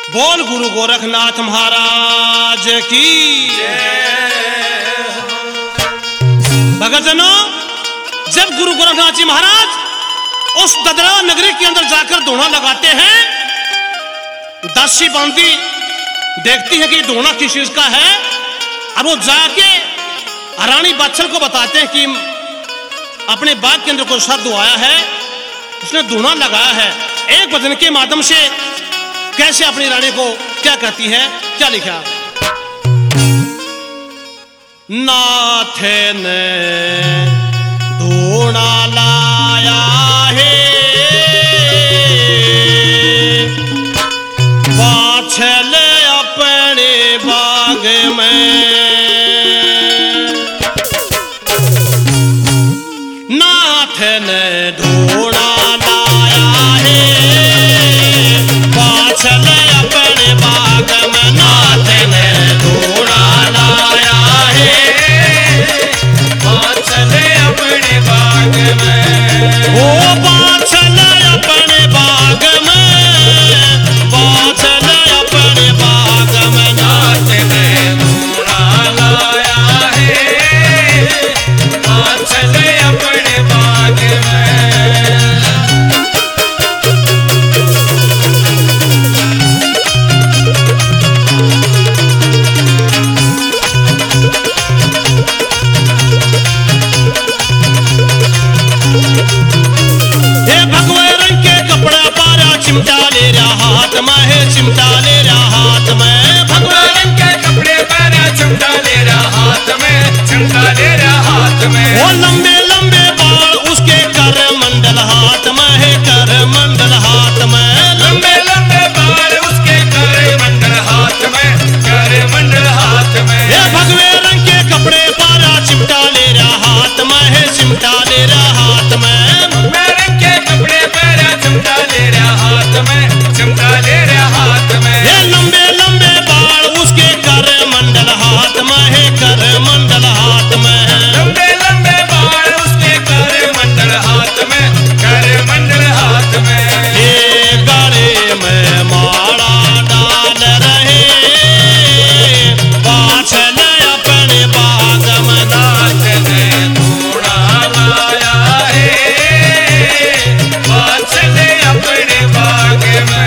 बोल गुरु गोरखनाथ महाराज की भगतजनों, जब गुरु गोरखनाथ जी महाराज उस ददरा नगरी के अंदर जाकर धूना लगाते हैं, दासी बांधी देखती है कि धूना किस चीज का है। अब वो जाके रानी बादशाह को बताते हैं कि अपने बाग के अंदर कोई साधु आया है, उसने धूना लगाया है। एक भजन के माध्यम से कैसे अपनी रानी को क्या कहती है, क्या लिखा। नाथ ने धूना लाया है, बाछल अपने बाग में, नाथ ने धूना लाया है, बाछल अपने बाग में, नाथ ने धूना लाया है, बाछल अपने बाग में, ओ बाछल अपने बाग में, बाछल अपने बाग में, नाथ ने धूना लाया है, बाछल अपने बाग में। चिमटा ले रहा हाथ में है, चिमटा ले रहा हाथ में, भगवान के कपड़े पहना, चिमटा ले रहा हाथ में, चिमटा ले रहा हाथ में। वो लंबे लंबे बाल उसके कर मंडल हाथ में है, कर मंडल हाथ में, लंबे लंबे बाल उसके कर मंडल हाथ में, कर मंडल हाथ में। ये भगवे रंग के कपड़े पारा, चिमटा ले रहा हाथ में है, चिमटा ले रहा हाथ में, भगवे रंग के कपड़े पहना, चिमटा ले रहा हाथ में, चिमटा ले रहा हाथ में। ये लंबे लंबे बाल उसके कर मंडल हाथ में है, कर मंडल हाथ में, लंबे लंबे बाल उसके कर मंडल हाथ में, कर मंडल हाथ में। ये गले में माला डाल रहे, बाछल अपने बाग में, नाथ ने धूना लाया है, बाछल अपने बाग में।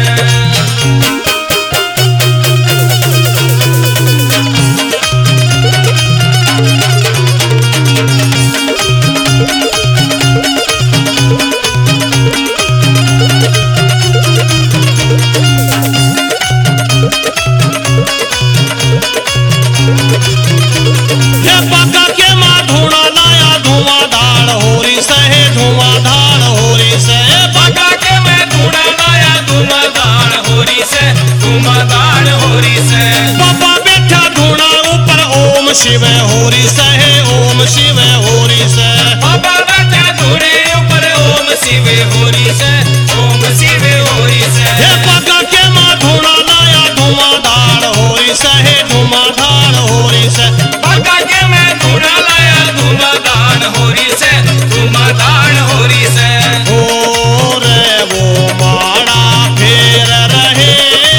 ये बागा के माँ धूना लाया, धुआंधार होरी से, धुआंधार होरी से, बागा के मैं धूना लाया, धुआंधार होरी से, धुआंधार होरी से। पापा बैठा धूना ऊपर, ओम शिव होरी से, ओम शिव होरी से, बाबा बैठा धूने ऊपर, ओम शिव होरी से, ओम शिव होरी से। ये बागा के माँ धूना लाया, धुआंधार होरी से, धुआंधार होरी से, बागा के मैं धूना लाया, धुआंधार होरी से, धुआंधार होरी से। हो रे वो माड़ा फेर रहे,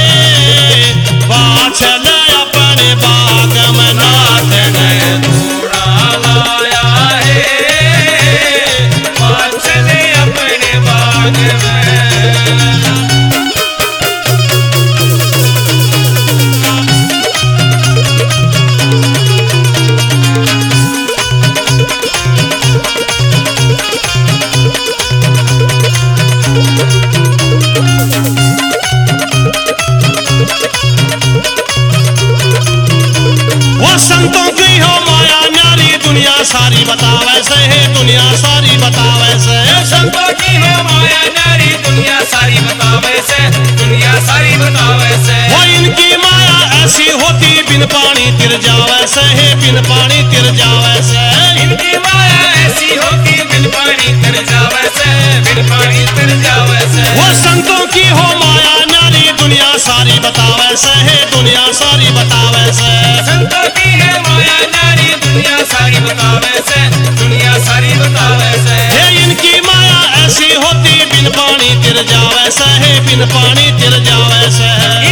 बाछल अपने बाग में, नाथ ने धूना लाया है, बाछल अपने बाग में। वो संतों की हो माया न्यारी, दुनिया सारी बतावे से है, दुनिया सारी बतावे से, संतों की है माया नारी, दुनिया सारी बतावे से, दुनिया सारी बतावे से। वो इनकी माया ऐसी होती, बिन पानी तिर जावे से है, बिन पानी तिर जावे से, इनकी माया ऐसी होती, बिन पानी तर जावे से, बिन पानी तर जावे से। वो संतों की हो माया न्यारी, दुनिया सारी बतावे से है, दुनिया सारी बतावे से, संतों की है माया नारी, दुनिया सारी बतावे से, दुनिया सारी बतावे से। ये इनकी माया ऐसी होती, बिन पानी तिर जावे से है, बिन पानी तिर जावे से।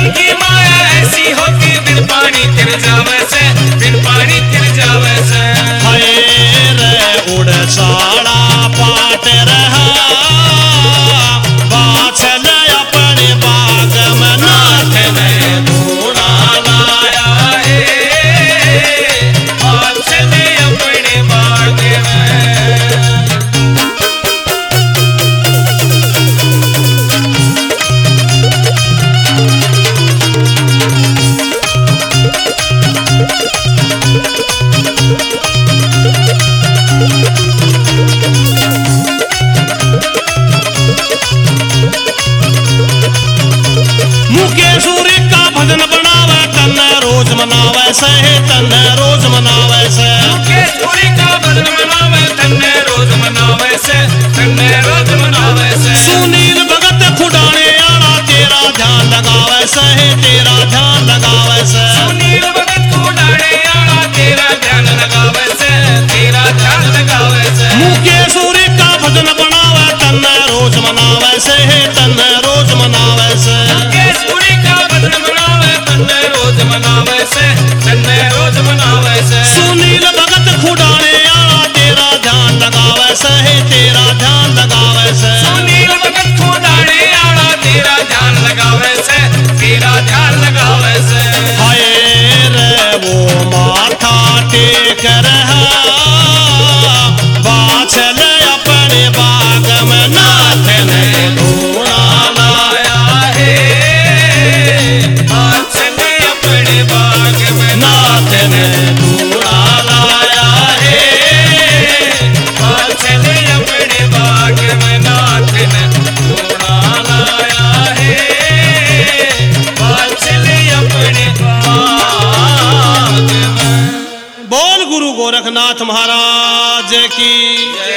मुकेशूरी का भजन बनावे तन रोज मनावे से, तन रोज मनावे से। मुकेशूरी का भजन मनावे तन्ने रोज मनावे से, तन्ने रोज मनावे से। सुनील भगत खुडाने आला तेरा ध्यान लगावे से, तेरा ध्यान लगावे से। सुनील भगत खुडाने आला तेरा ध्यान लगावे से, तेरा ध्यान लगावे से। मुकेशूरी का भजन बनावे तन रोज मनावे से, तन रोज मनावे से। मुकेशूरी का भजन मनावे तन्ने रोज मनावे से, तन्ने रोज मनावे से। सुनील भगत खुडाने आला तेरा ध्यान लगावे से, तेरा ध्यान लगावे से। सुनील भगत खुडाने आला तेरा ध्यान लगावे से, तेरा ध्यान लगावे से। हाय रे वो माथा टेक रहा बाछल अपने बाग में नाथ ने ढूंढा लाया है, बादशाह ने अपने बाग में नाथ ने ढूंढा लाया है। बादशाह ने अपने बाग में नाथ ने ढूंढा लाया है, बादशाह ने अपने बाग में। बोल गुरु गोरखनाथ महाराज की।